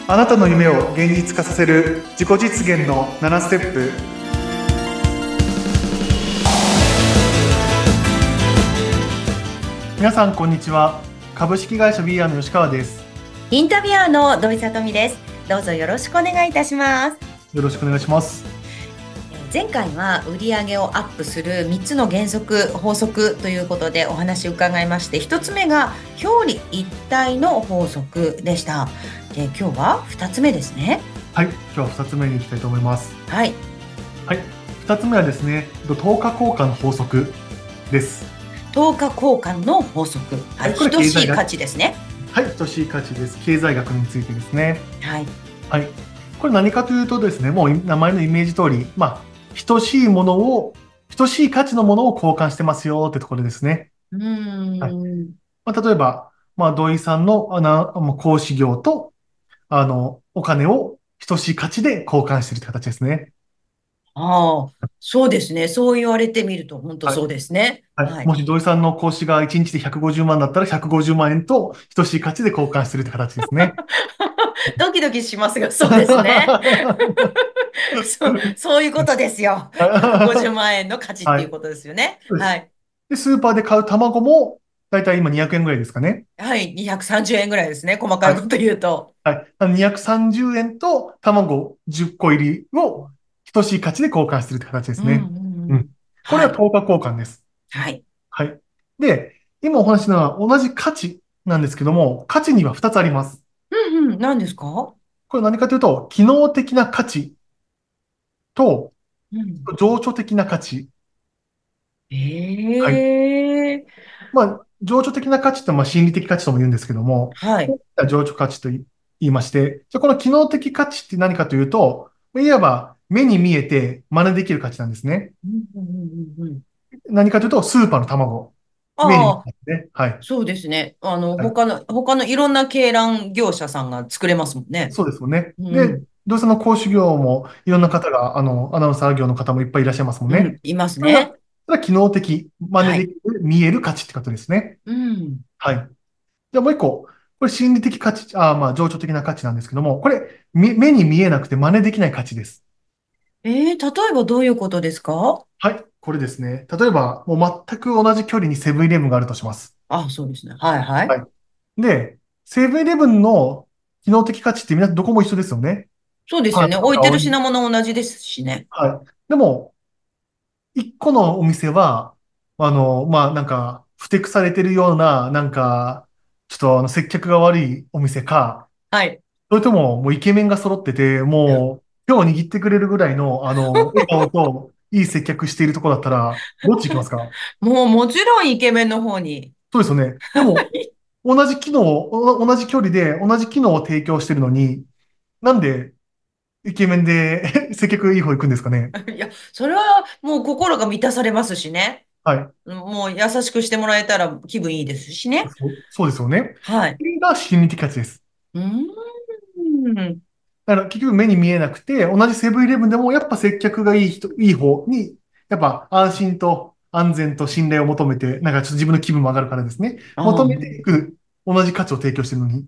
あなたの夢を現実化させる自己実現の7ステップ。皆さんこんにちは。株式会社 We Are の吉川です。 インタビュアーの土井さとみです。どうぞよろしくお願いいたします。 よろしくお願いします。 前回は売上をアップする3つの原則法則ということでお話を伺いまして、1つ目が表裏一体の法則でした。で、今日は2つ目ですね。 はい、今日は2つ目に行きたいと思います。 はい、 2つ目はですね、10日交換の法則です。 10日交換の法則、等しい価値ですね。 はい、等しい価値です。経済学についてですね。 はい、 これ何かというとですね、もう名前のイメージ通り、等しいものを、等しい価値のものを交換してますよってところですね。例えば、土井さんの講師業と、お金を等しい価値で交換しているって形ですね。 そうですね。そう言われてみると本当そうですね。 もし土井さんの講師が1日で150万だったら150万円と等しい価値で交換しているって形ですね。 ドキドキしますが、そうですね。そういうことですよ。150万円の価値っていうことですよね。 そうです。 はい。 で、スーパーで買う卵も、だいたい今200円ぐらいですかね。 はい。230円ぐらいですね。細かはい。 いこと言うと。 230円と卵10個入りを等しい価値で交換しているって形ですね。これははい。 等価交換です。 はい。 はい。で、今お話しなのは同じ価値なんですけども、価値には2つあります。 何ですか？ これ何かというと、機能的な価値とうん。 情緒的な価値。はい。 ええ。 情緒的な価値って心理的価値とも言うんですけども、 はい。 情緒価値と言いまして、じゃあこの機能的価値って何かというと、いわば目に見えて真似できる価値なんですね。 うんうんうんうんうん。 何かというと、スーパーの卵。目に見えああ、 ますね。はい。 そうですね。 はい。 他のいろんな鶏卵業者さんが作れますもんね。 そうですよね。で、 うん。 どうせ講師業もいろんな方が、アナウンサー業の方もいっぱいいらっしゃいますもんね。 うん。いますそれが、 ね。 それは機能的、真はい。 似できる、見える価値ってことですね。 うん。 はい。じゃあもう一個。これ心理的価値、情緒的な価値なんですけども、これ、目に見えなくて真似できない価値です。 例えばどういうことですか？ はい。これですね。例えば、もう全く同じ距離にセブンイレブンがあるとします。 そうですね。はいはい。 はい。で、セブンイレブンの機能的価値ってみんなどこも一緒ですよね。パンそうですよね。置いてるとか香り。 品物同じですしね。 はい。でも、一個のお店は、ふてくされてるような、ちょっと接客が悪いお店か、 はい。 それとも、もうイケメンが揃ってて、 いや、 もう、手を握ってくれるぐらいの、笑顔と、いい接客しているところだったら、どっち行きますか？ もちろんイケメンの方に。 そうですよね。でも、同じ距離で、同じ機能を提供してるのに、なんで、イケメンで接客いい方行くんですかね？ いや、それはもう心が満たされますしね。 はい。 もう優しくしてもらえたら気分いいですしね。 そうですよね。 はい。 これが心理的価値です。 うーん。 だから結局目に見えなくて、同じセブンイレブンでもやっぱ接客がいい方に、やっぱ安心と安全と信頼を求めて、ちょっと自分の気分も上がるからですね。求めていく同じ価値を提供しているのに。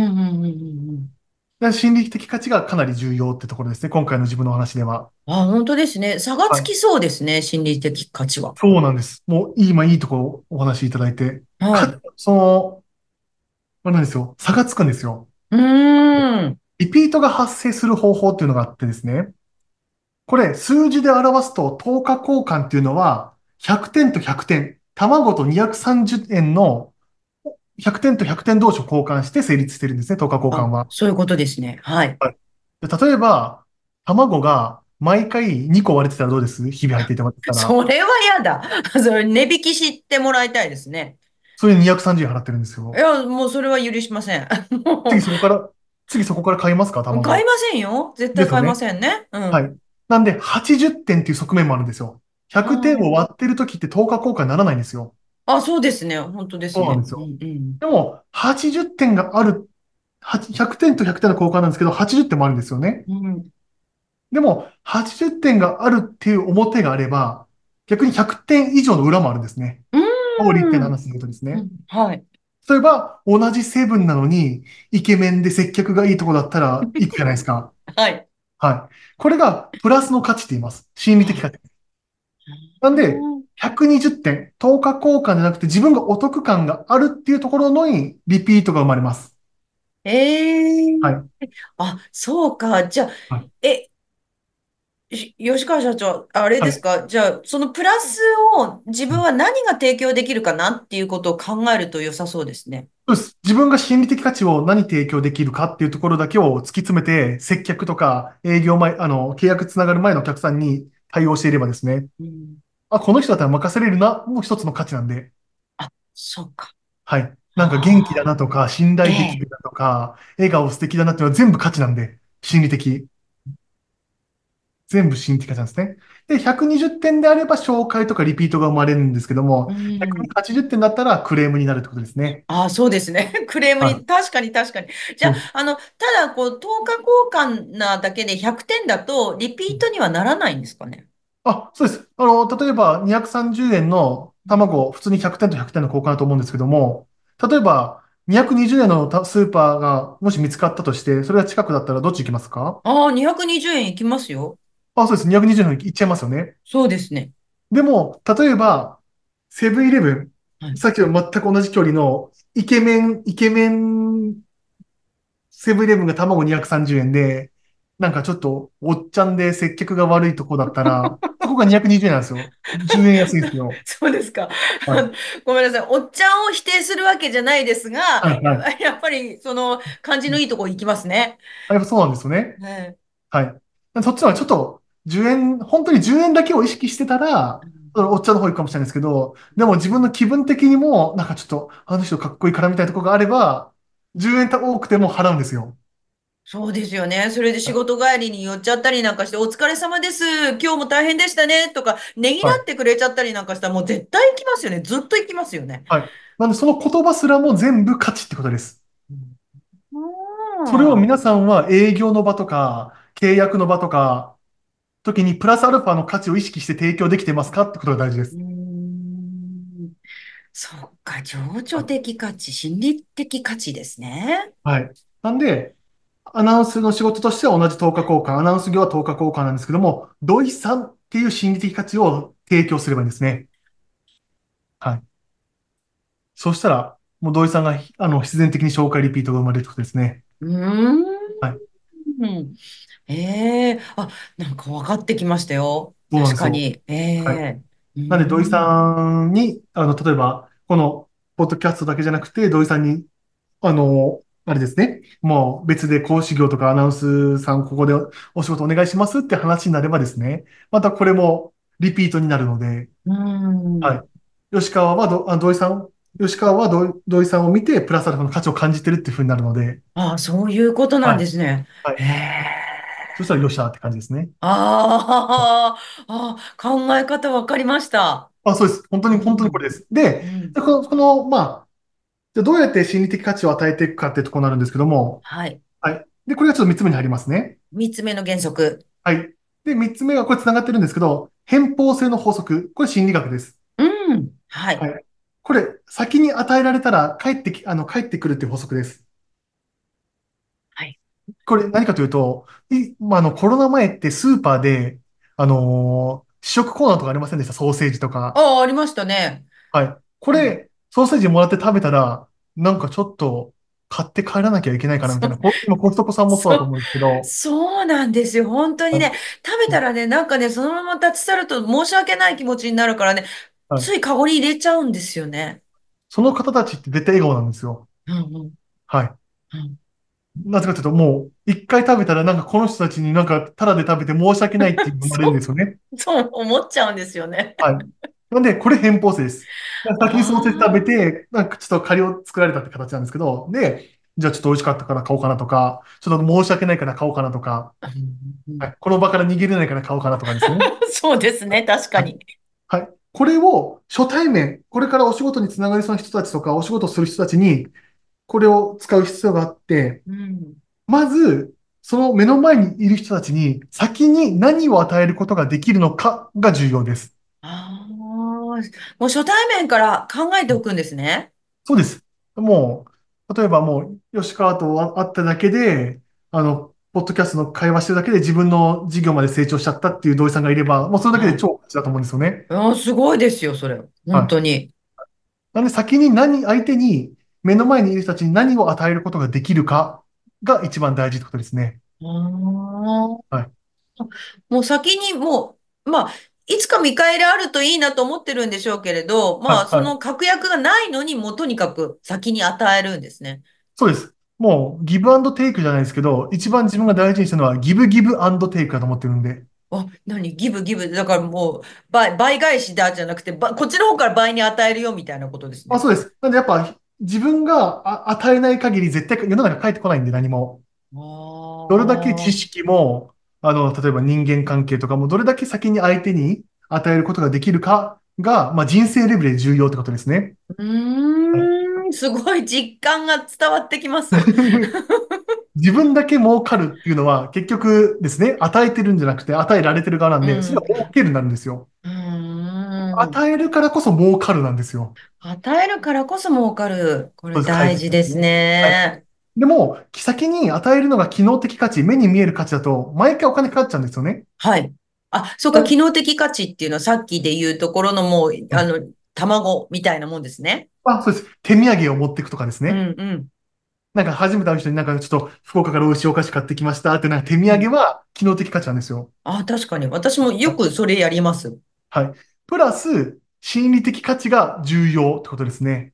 だから心理的価値がかなり重要ってところですね。今回の自分のお話では。 本当ですね。差がつはい。 きそうですね。心理的価値は。 そうなんです。もう今いいところお話しいただいて。 はい。 あれなんですよ。差がつくんですよ。 うーん。 リピートが発生する方法っていうのがあってですね。これ、数字で表すと、等価交換っていうのは、100点と100点、卵と230円の100点と100点同士を交換して成立してるんですね、等価交換は。 そういうことですね。はい。 はい。で例えば、卵が毎回2個割れてたらどうです？日々入っていてもらってたら。 それは嫌だ。それ値引きしてもらいたいですね。 それに230円払ってるんですよ。 いや、もうそれは許しません。 次もそこから、次そこから買いますか、 う、買い卵。 ませんよ。絶対買いまですよね。 せんね。うん。 はい。なんで、80点っっていう側面もあるんですよ。100点を割ってるときって等価交換にならないんですよ。 そうですね。本当ですね。 そうなんですよ。 うんうん。 でも、80点がある、100点と100点の交換なんですけど、80点もあるんですよね。 うん。 でも、80点があるっていう表があれば、逆に100点以上の裏もあるんですね。 う法律点のーん。 話するとですね。 はい。 例えば、同じセブンなのに、イケメンで接客がいいとこだったら行くじゃないですか。 はい。 はい。これがプラスの価値って言います。心理的価値。なんで、 うん。 120点、等価交換じゃなくて自分がお得感があるっていうところのにリピートが生まれます。 ええ、 はい。 あ、そうか。じゃあ、 はい。 え、吉川社長、あれはい。 ですか？じゃあ、そのプラスを自分は何が提供できるかなっていうことを考えると良さそうですね。 そうです。自分が心理的価値を何提供できるかっていうところだけを突き詰めて、接客とか営業前、契約つながる前のお客さんに対応していればですね、 うん。 あ、この人だったら任せれるな、もう一つの価値なんで、 あ、そうか。 はい。なんか元気だああ、 なとか、信頼できええ。 るなとか、笑顔素敵だなっていうのは全部価値なんで、心理的。全部心理的価値なんですね。で、120点であれば紹介とかリピートが生まれるんですけども、 うん。 180点だったらクレームになるってことですね。 ああ、そうですね。クレームに、 はい。 確かに確かに。じゃあ、 そうです。 ただ、等価交換なだけで100点だと、リピートにはならないんですかね？ あ、そうです。例えば230円の卵、普通に100点と100点の交換だと思うんですけども、例えば220円のスーパーがもし見つかったとして、それが近くだったらどっち行きますか？ ああ、220円いきますよ。 あ、そうです。220円いっちゃいますよね。 そうですね。 でも、例えば、セブンイレブン、 はい。 さっきと全く同じ距離のイケメンセブンイレブンが卵230円で、なんかちょっとおっちゃんで接客が悪いとこだったら、そこが220円なんですよ。10円安いんですよ。 そうですか。 はい。 ごめんなさい。おっちゃんを否定するわけじゃないですが、 はい、はい。 やっぱり、その、感じのいいとこ行きますね。 やっぱそうなんですよね。 はい。 はい。そっちの方がちょっと10円、本当に10円だけを意識してたら、 うん。 そのおっちゃんの方行くかもしれないですけど、でも自分の気分的にも、なんかちょっと、あの人かっこいいからみたいなところがあれば、10円多くても払うんですよ。 そうですよね。それで仕事帰りに寄っちゃったりなんかして、お疲れ様です。今日も大変でしたね。とか、ねぎらはい。 ってくれちゃったりなんかしたら、もう絶対行きますよね。ずっと行きますよね。 はい。なんでその言葉すらも全部価値ってことです。 うん。 それをうん。 皆さんは営業の場とか、契約の場とか、時にプラスアルファの価値を意識して提供できてますかってことが大事でうす。 ん。そっか、情緒はい。 的価値、心理的価値ですね。 はい。なんで、アナウンスの仕事としては同じ等価交換、アナウンス業は等価交換なんですけども、土井さんっていう心理的価値を提供すればいいんですね。はい。そしたら、もう土井さんが必然的に紹介リピートが生まれるってことですね。 うーはい。 ん。ええ、あ、なんか分かってきましたよ。 そうなんですよ。 確かに。えはい。 え、うーなんで、土井ん。 さんに、例えば、この、ポッドキャストだけじゃなくて、土井さんに、あれですね、もう別で講師業とかアナウンスさん、ここでお仕事お願いしますって話になればですね、またこれもリピートになるので、 うーん。 はい。吉川は土井さん、吉川は土井さんを見て、プラスアルファの価値を感じてるっていうふうになるので、 ああ、そういうことなんはい。 ですね。へはい。そしたえ。 らよっしゃーって感じですね。 ああ、ああ、考え方分かりました。 あ、そうです。 う本当にこん。 れです。で、 うん。 まあ、じゃあどうやって心理的価値を与えていくかっていうところになるんですけども、 はい。 はい。で、これがちょっと3つ目に入りますね。 三つ目の原則。 はい。で、3つ目がこれ繋がってるんですけど、偏方性の法則。これ心理学です。 うん。はい。 はい。これ、先に与えられたら帰ってくるっていう法則です。 はい。 これ何かというと、まあ、コロナ前ってスーパーで、試食コーナーとかありませんでした？ソーセージとか。 ああ、ありましたね。 はい。こはい。 れ、ソーセージもらって食べたら、なんかちょっと買って帰らなきゃいけないかなみたいな。今、コストコさんもそうだとそう、 思うんですけど、 そうなんですよ。本当にはい。 ね、食べたらね、なんかね、そのまま立ち去ると申し訳ない気持ちになるからね、 はい。 ついカゴに入れちゃうんですよね。 その方たちって絶対笑顔なんですよ。 うんうんはい。 うん。 なぜかというと、もう、一回食べたら、なんかこの人たちになんかタダで食べて申し訳ないっていうのが生まれるんでそすよね。 そう思っちゃうんですよね。 はい。なんで、これ偏方性です。だから先にソーセージ食べああ。 て、なんかちょっと借りを作られたって形なんですけど、で、じゃあちょっと美味しかったから買おうかなとか、ちょっと申し訳ないから買おうかなとか、 うんうん。 はい、この場から逃げれないから買おうかなとかですね。 そうですね、確かはい。 に。 はい。これを初対面、これからお仕事につながりそうな人たちとか、お仕事する人たちに、これを使う必要があって、 うん。 まず、その目の前にいる人たちに先に何を与えることができるのかが重要です。 ああ、もう初対面から考えておくんですね。 そうです。 も例えば吉川と会っただけで、ポッドキャストの会話してるだけで自分の事業まで成長しちゃったっていう土井さんがいれば、もうそれだけはい。 で超価値だと思うんですよね。 すごいですよ、それ。 はい。 本当に。 なんで先に相手に、目の前にいる人たちに何を与えることができるかが一番大事ってことですね。 あーはい。 もう先にまあ、いつか見返りあるといいなと思ってるんでしょうけれど、まあ、 はい。はい。 その確約がないのに、もうとにかく先に与えるんですね。 そうです。もう、ギブアンドテイクじゃないですけど、一番自分が大事にしたのは、ギブギブアンドテイクだと思ってるんで。 何ギブギブ。だからもう、倍返しだじゃなくて、こっちの方から倍に与えるよみたいなことですね。 そうです。なんでやっぱ、自分が与えない限り絶対世の中返ってこないんで、何も。 あどれだけ知あ。 識も、例えば人間関係とかも、どれだけ先に相手に与えることができるかが、人生レベルで重要ってことですね。 すごい実感が伝わってきます。 自分だけ儲かるっていうのは、結局ですね、与えてるんじゃなくて、与えられてる側なんで、それはうん。 儲けるになるんですよ。 うーん。 与えるからこそ儲かるなんですよ。 与えるからこそ儲かる。これそうです、解大事です説ですね。はい。 ね。 でも、先に与えるのが機能的価値、目に見える価値だと、毎回お金かかっちゃうんですよね。 はい。そうか、機だ能的価値っていうのはさっきで言うところのもう、 はい。 卵みたいなもんですね。 そうです。手土産を持っていくとかですね。 うんうん。 なんか初めて会う人になんかちょっと福岡から美味しいお菓子買ってきましたって、なんか手土うん。 産は機能的価値なんですよ。 確かに。私もよはい。 くそれやります。 はい。プラス、心理的価値が重要ってことですね。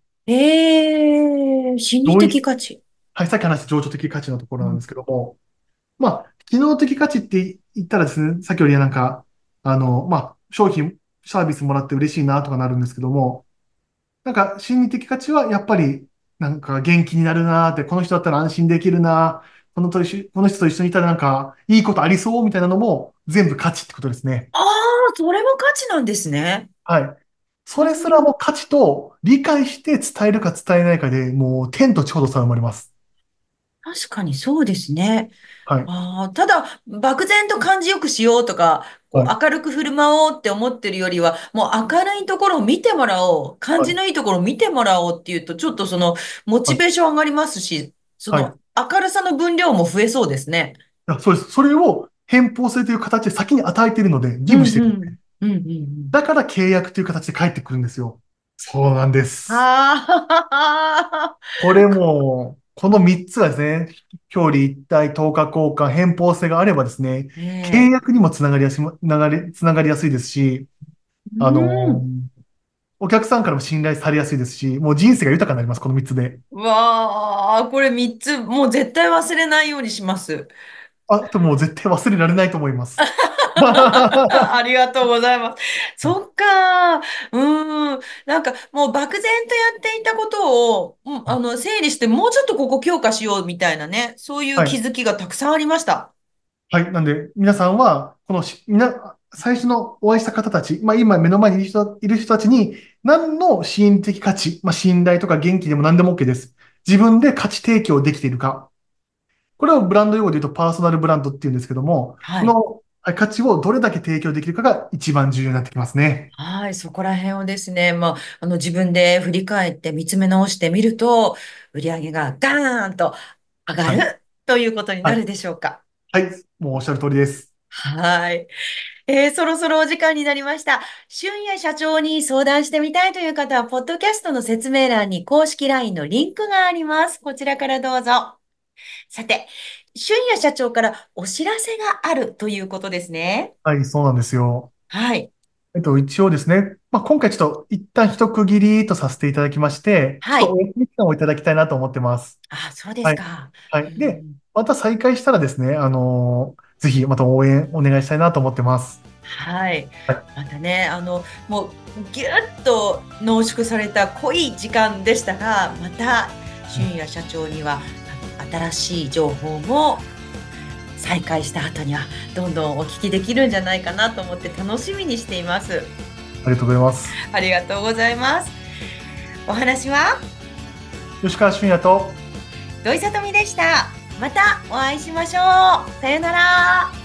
心理同意、 的価値。 はい、さっき話した情緒的価値のところなんでうん。 すけども、機能的価値って言ったらですね、さっきよりなんか、商品、サービスもらって嬉しいなとかなるんですけども、なんか心理的価値はやっぱり、なんか元気になるなーって、この人だったら安心できるなー、この人と一緒にいたらなんかいいことありそうみたいなのも全部価値ってことですね。 あそれも価値なんですね。 はい。それすらうん。 も価値と理解して伝えるか伝えないかでもう天と地ほど差が生まれます。 確かにそうですね。 はい。 ただ、漠然と感じよくしようとか、 はい。 明るく振る舞おうって思ってるよりは、もう明るいところを見てもらおう、感はい。 じのいいところを見てもらおうっていうと、ちょっとその、モはい。 チベーション上がりますし、そはい。 の、明るさの分量も増えそうですね。 そうです。それを偏方性という形で先に与えているので、 うんギブしてる。 うん。うんうんうん。 だから契約という形で返ってくるんですよ。そうなんです。 ああ、 これも、この3つがですね、表裏一体、等価交換、偏方性があればですね、契ええ約にもつながりやすいですし、あうん。 のお客さんからも信頼されやすいですし、もう人生が豊かになります、この3つで。 わあ、これ3つ、もう絶対忘れないようにします。 でも絶対忘れられないと思います。 ありがとうございます。そっか。なんかもう漠然とやっていたことを、整理してもうちょっとここ強化しようみたいなね、そういうはい。 気づきがたくさんありました。 はい。なんで、皆さんは、このし、みな、最初のお会いした方たち、今目の前にいる人たちに、何の心理的価値、信頼とか元気でも何でも OK です。自分で価値提供できているか。これをブランド用語で言うとパーソナルブランドっていうんですけども、 はい。 この価値をどれだけ提供できるかが一番重要になってきますね。 はい、そこら辺をですね、自分で振り返って見つめ直してみると、売り上げがガーンと上がはい。 るということにはい。 なるでしょうか。 はい。もうおっしゃる通りです。 はい。そろそろお時間になりました。俊也社長に相談してみたいという方は、ポッドキャストの説明欄に公式 LINE のリンクがあります。こちらからどうぞ。さて、俊也社長からお知らせがあるということですね。 はい、そうなんですよ。 はい。 一応ですね、今回ちょっと一旦一区切りとさせていただきまして、ちょっとはい。 お休み期間をいただきたいなと思ってます。 そうではい。 すか。 はい。で、 うん、 また再開したらですね、ぜひまた応援お願いしたいなと思ってます。 はい。 はい。 またね、もう、ぎゅっと濃縮された濃い時間でしたが、また、俊也社長には、新しい情報も再開した後にはどんどんお聞きできるんじゃないかなと思って楽しみにしています。 ありがとうございます。 ありがとうございます。お話は吉川俊也と、 土井さとみでした。またお会いしましょう。さよなら。